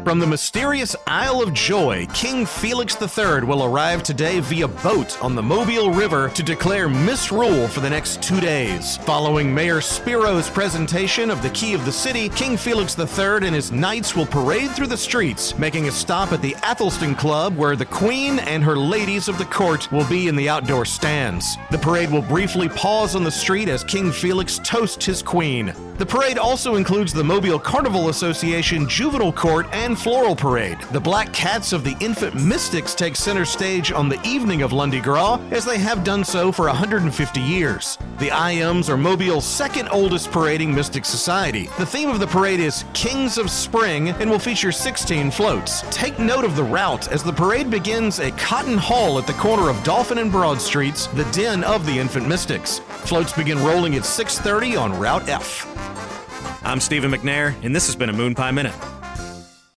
From the mysterious Isle of Joy, King Felix III will arrive today via boat on the Mobile River to declare misrule for the next 2 days. Following Mayor Spiro's presentation of the key of the city, King Felix III and his knights will parade through the streets, making a stop at the Athelstan Club, where the Queen and her ladies of the court will be in the outdoor stands. The parade will briefly pause on the street as King Felix toasts his queen. The parade also includes the Mobile Carnival Association Juvenile Court and Floral Parade. The Black Cats of the Infant Mystics take center stage on the evening of Lundi Gras, as they have done so for 150 years. The Iams are Mobile's second oldest parading mystic society. The theme of the parade is Kings of Spring and will feature 16 floats. Take note of the route, as the parade begins at Cotton Hall at the corner of Dolphin and Broad Streets, the den of the Infant Mystics. Floats begin rolling at 6:30 on Route F. I'm Stephen McNair, and this has been a Moon Pie Minute.